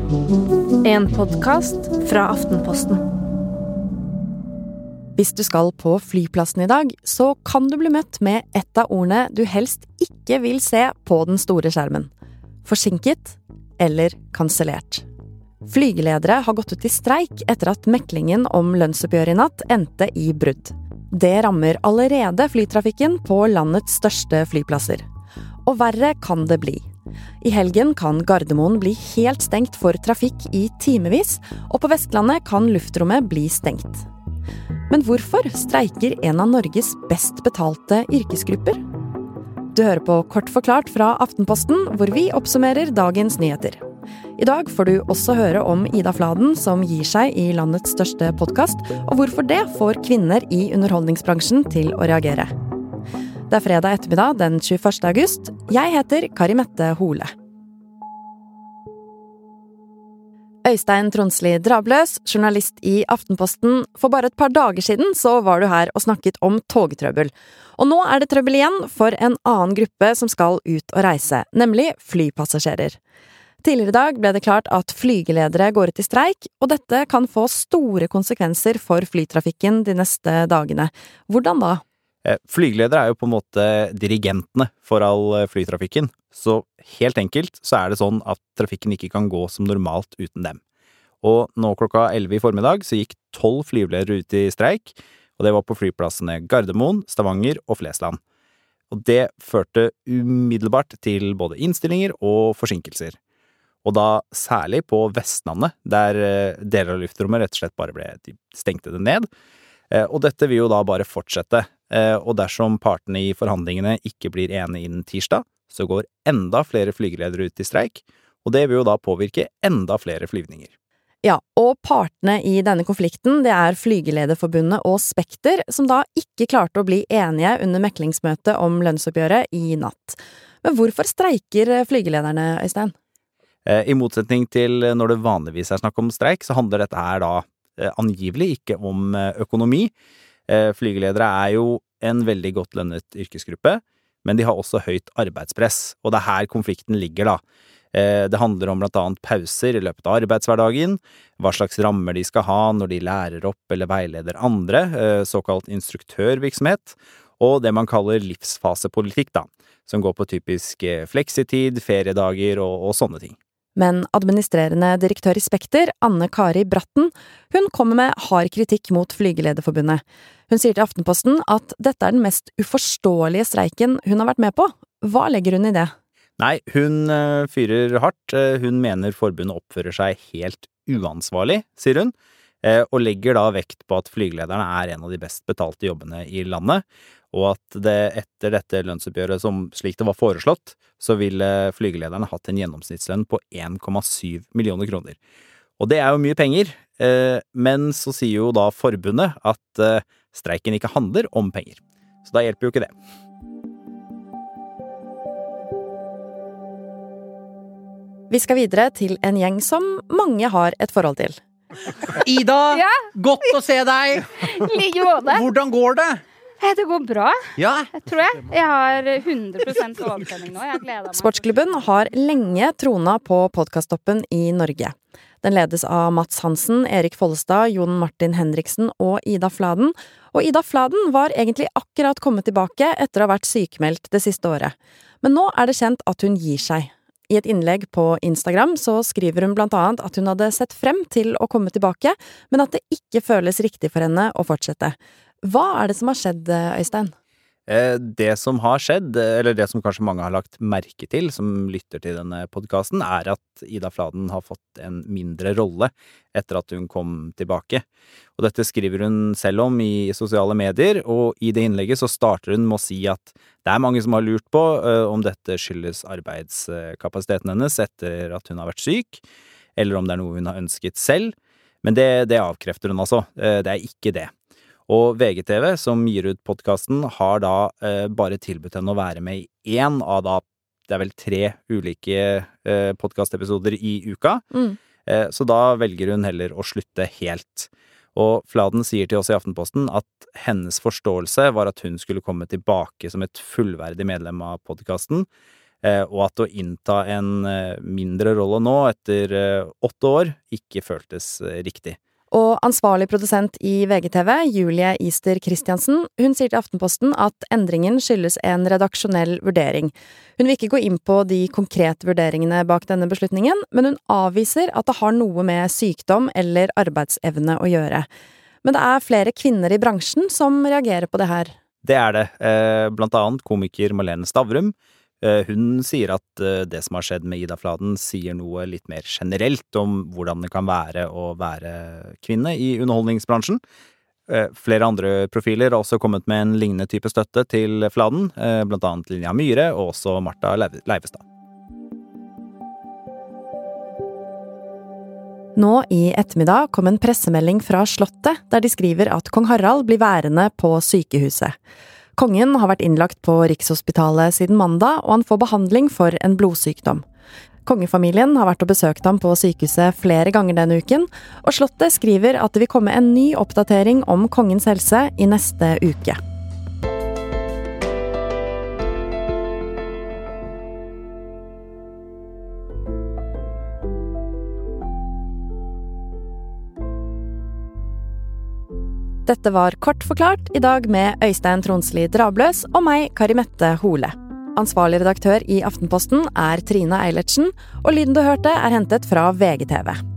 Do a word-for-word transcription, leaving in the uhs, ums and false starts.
En podcast fra Aftenposten. Hvis du skal på flyplassen i dag, så kan du bli møtt med et av ordene du helst ikke vil se på den store skjermen. Forsinket eller kansellert. Flygeledere har gått ut i streik etter at meklingen om lønnsoppgjør i natt endte i brudd. Det rammer allerede flytrafikken på landets største flyplasser. Og verre kan det bli. I helgen kan Gardermoen bli helt stengt for trafikk i timevis, og på Vestlandet kan luftrommet bli stengt. Men hvorfor streiker en av Norges best betalte yrkesgrupper? Du hører på Kort forklart fra Aftenposten, hvor vi oppsummerer dagens nyheter. I dag får du også høre om Ida Fladen, som gir seg i landets største podcast, og hvorfor det får kvinner i underholdningsbransjen til å reagere. Det er fredag ettermiddag den tjueførste august. Jeg heter Kari Mette Hole. Øystein Tronsli Drabløs, journalist i Aftenposten. For bare et par dager siden så var du her og snakket om togtrøbbel. Og nå er det trøbbel igjen for en annen gruppe som skal ut og reise, nemlig flypassasjerer. Tidligere i dag ble det klart at flygeledere går ut i streik, og dette kan få store konsekvenser for flytrafikken de neste dagene. Hvordan da? Flygeledere er jo på en måte dirigentene for all flytrafikken, så helt enkelt så er det sånn at trafikken ikke kan gå som normalt uten dem. Og nå klokka elleve i formiddag så gikk tolv flygeledere ut i streik, og det var på flyplassene Gardermoen, Stavanger og Flesland. Og det førte umiddelbart til både innstillinger og forsinkelser. Og da særlig på Vestlandet, der deler av luftrommet rett og slett bare ble, de stengte det ned. Og dette vil jo da bare fortsette. Og dersom partene i forhandlingene ikke blir enige innen tirsdag, så går enda flere flygeledere ut i streik, og det vil jo da påvirke enda flere flyvninger. Ja, og partene i denne konflikten, det er Flygelederforbundet og Spekter, som da ikke klarte å bli enige under meklingsmøtet om lønnsoppgjøret i natt. Men hvorfor streiker flygelederne, Øystein? I motsetning til når det vanligvis er snakk om streik, så handler dette her da angivelig ikke om økonomi. Flygeledere er jo en veldig godt lønnet yrkesgruppe, men de har også høyt arbeidspress, og det er her konflikten ligger da. Det handler om blant annet pauser i løpet av arbeidshverdagen, hva slags rammer de skal ha når de lærer opp eller veileder andre, såkalt instruktørvirksomhet, og det man kaller livsfasepolitikk da, som går på typisk fleksitid, feriedager og, og sånne ting. Men administrerende direktør i Spekter, Anne Kari Bratten, hun kommer med hard kritikk mot Flygelederforbundet. Hun sier til Aftenposten at dette er den mest uforståelige streiken hun har vært med på. Hva legger hun i det? Nei, hun uh, fyrer hardt. Uh, hun mener forbundet oppfører seg helt uansvarlig, sier hun, uh, og legger da vekt på at flygelederne er en av de best betalte jobbene i landet, og at det etter dette lønnsoppgjøret som slik det var foreslått, så ville flygelederne hatt en gjennomsnittslønn på en komma syv millioner kroner. Og det er jo mye penger, uh, men så sier jo da forbundet at uh, streiken ikke handler om penger. Så da hjelper jo ikke det. Vi skal videre til en gjeng som mange har et forhold til. Ida, Ja? godt å se deg! Like måte. Hvordan går det? Det går bra, Ja, jeg tror jeg. Jeg har hundre prosent overtenning nå. Jeg gleder meg. Sportsklubben har lenge trona på podcasttoppen i Norge. Den ledes av Mats Hansen, Erik Follestad, Jon Martin Henriksen og Ida Fladen. Og Ida Fladen var egentlig akkurat kommet tilbake etter å ha vært sykemeldt det siste året. Men nå er det kjent at hun gir seg. I et innlegg på Instagram så skriver hun blant annet at hun hadde sett frem til å komme tilbake, men at det ikke føles riktig for henne å fortsette. Hva er det som har skjedd, Øystein? Det som har skjedd, eller det som kanskje mange har lagt merke til, som lytter til denne podcasten, er at Ida Fladen har fått en mindre rolle etter at hun kom tilbake. Og dette skriver hun selv om i sosiale medier, og i det innlegget så starter hun med å si at det er mange som har lurt på om dette skyldes arbeidskapasiteten hennes etter at hun har vært syk, eller om det er noe hun har ønsket selv. Men det, det avkrefter hun altså. Det er ikke det. Og V G T V, som gir ut podcasten, har da eh, bare tilbudt henne å være med i en av da, det er vel tre ulike eh, podcastepisoder i uka. Mm. Eh, så da velger hun heller å slutte helt. Og Fladen sier til oss i Aftenposten at hennes forståelse var at hun skulle komme tilbake som et fullverdig medlem av podcasten, og at å innta en mindre rolle nå, etter åtte år, ikke føltes riktig. Og ansvarlig produsent i V G T V, Julie Ister Christiansen, hun sier til Aftenposten at endringen skyldes en redaksjonell vurdering. Hun vil ikke gå inn på de konkrete vurderingene bak denne beslutningen, men hun avviser at det har noe med sykdom eller arbeidsevne å gjøre. Men det er flere kvinner i bransjen som reagerer på det her. Det er det. Blant annet komiker Malene Stavrum. Hun sier at det som har skjedd med Ida Fladen sier noe litt mer generelt om hvordan det kan være å være kvinne i underholdningsbransjen. Flere andre profiler har også kommet med en lignende type støtte til Fladen, blant annet Linja Myhre og også Martha Leivestad. Nå i ettermiddag kom en pressemelding fra Slottet, der de skriver at kong Harald blir værende på sykehuset. Kongen har vært innlagt på Rikshospitalet siden mandag, og han får behandling for en blodsykdom. Kongefamilien har vært og besøkt ham på sykehuset flere ganger denne uken, og Slottet skriver at det vil komme en ny oppdatering om kongens helse i neste uke. Dette var Kort forklart, i dag med Øystein Tronsli Drabløs og meg, Karimette Hole. Ansvarlig redaktør i Aftenposten er Trine Eilertsen, og lyden du hørte er hentet fra V G T V.